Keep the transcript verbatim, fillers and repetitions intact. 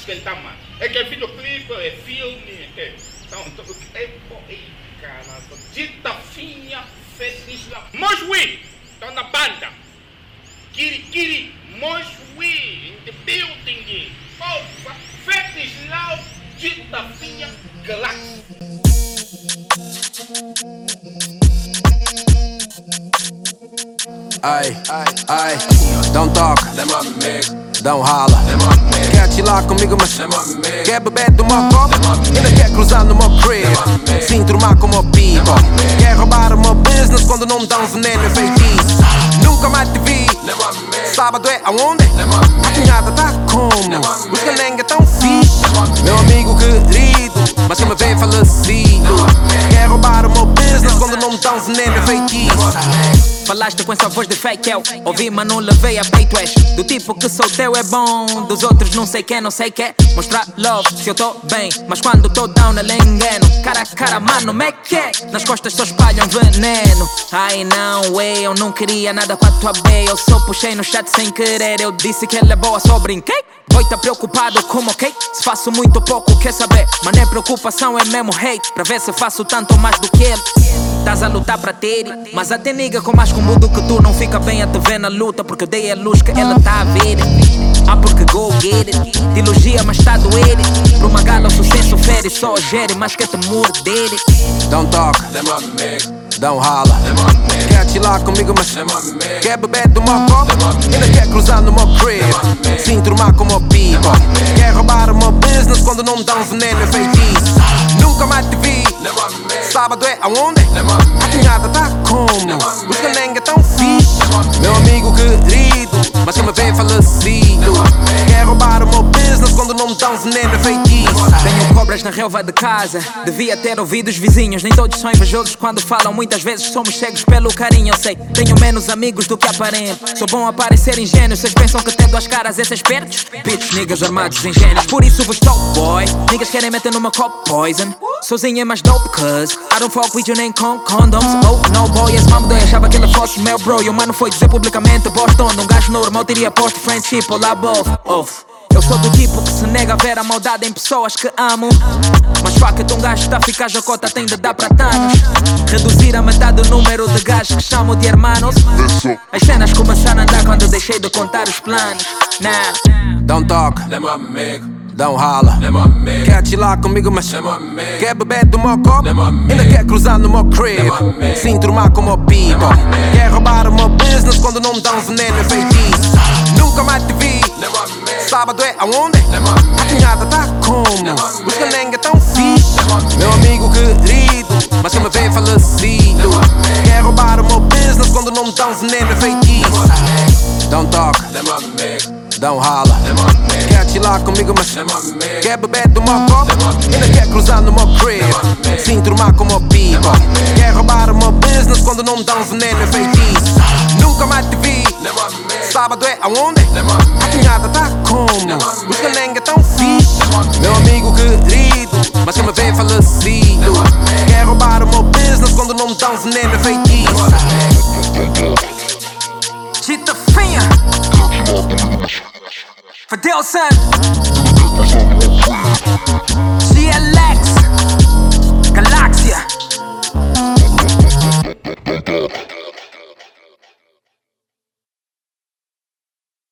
que ele tá, mano. É que é videoclipe, é filme, é... Então, então, é... Ei, caramba, dita finha, fetiche lá. Moswi, estão na banda. Kiri, Kiri, Moswi, in the building. Opa, fetiche lá, dita finha, Galaxy. Ai, ai, don't talk, don't rala. Quer atilar comigo, mas quer beber do meu copo? Ainda quer cruzar no meu crib, se enturmar com o meu people. Quer roubar o meu business quando não me dão veneno e feitiço. Nunca mais te vi, sábado é aonde? A cunhada tá como? Os canenga tão fixe. Meu amigo querido, mas que me vê falecido. Quer roubar o meu business quando não me dão veneno e feitiço. Falaste com essa voz de fake eu ouvi, mas não levei a peito. És do tipo que sou teu é bom, dos outros não sei quem, não sei quer mostrar love se eu tô bem, mas quando tô down ele é engano. Cara a cara, mano, me que é? Nas costas só espalham veneno. Ai não, ué, eu não queria nada com a tua B. Eu só puxei no chat sem querer. Eu disse que ela é boa, só brinquei. Boi tá preocupado como ok? Se faço muito pouco, quer saber? Mas nem preocupação, é mesmo hate. Pra ver se faço tanto mais do que ele. Tás a lutar pra ter, mas até nigga com mais comum do que tu não fica bem a te ver na luta, porque eu dei a luz que ela tá a ver. Ah, porque go get it. Te elogia, mas tá a doer. Pra uma gala o sucesso fere, só gere, mas quer te morder. Don't talk, don't rala. Quer atilar comigo, mas quer beber do meu copo? Ainda quer cruzar no meu crib, se enturmar com o meu people. Quer roubar o meu business quando não me dão veneno e feitiço. Nunca mais te vi, sábado é aonde? A cunhada tá como? Os canenga tão fixe. Meu amigo querido, mas que me vê falecido. Quer roubar o meu business quando não me dão veneno e feitiço. Tenho cobras na relva de casa, devia ter ouvido os vizinhos. Nem todos são invejosos quando falam, muitas vezes somos cegos pelo carinho. Eu sei, tenho menos amigos do que aparento. Sou bom a parecer ingênuo, vocês pensam que tenho duas caras, esses espertos? Bitch, niggas armados ingênuos, por isso vos top boy. Niggas querem meter numa cop poison. Sozinho é mais dope, cause I don't fuck with you nem com condoms. Oh, no boy, esse mambo doy, achava que ele fosse meu bro. E o mano foi dizer publicamente Boston. Um gajo normal teria posto friendship ou lá both. Off. Eu sou do tipo que se nega a ver a maldade em pessoas que amo. Mas fuck it, um gajo tá a ficar jacota tem de dar pra tanos. Reduzir a metade do número de gajos que chamo de hermanos. As cenas começaram a andar quando eu deixei de contar os planos. Nah. Don't talk, don't rala. Quer atilar comigo, mas quer beber do meu copo? Ainda quer cruzar no meu crib, se enturmar com o meu people. Quer roubar o meu business quando não me dão veneno e feitiço. Nunca mais te vi, sábado é aonde? A cunhada tá como? Os canenga tão fixe. Meu amigo querido, mas que me vê falecido. Quer roubar o meu business quando não me dão veneno e feitiço. Don't talk, don't rala. Quer atilar comigo, mas quer beber do meu copo? Ainda quer cruzar no meu crib, se enturmar com o meu people. Quer roubar o meu business quando não me dão veneno e feitiço. Nunca mais te vi, sábado é aonde? A cunhada tá como? Os canenga tão fixe. Meu amigo querido, mas que me vê falecido. Quer roubar o meu business quando não me dão veneno e feitiço. Dita finha, Fidel son.